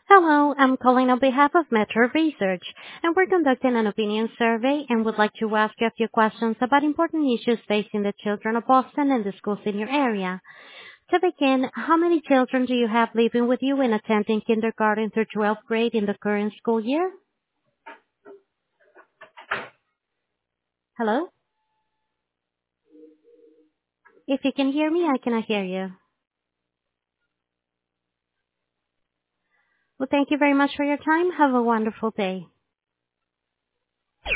Hello, I'm calling on behalf of Metro Research, and we're conducting an opinion survey and would like to ask you a few questions about important issues facing the children of Boston and the schools in your area. To begin, how many children do you have living with you and attending kindergarten through 12th grade in the current school year? Hello? If you can hear me, I cannot hear you. Well, thank you very much for your time. Have a wonderful day.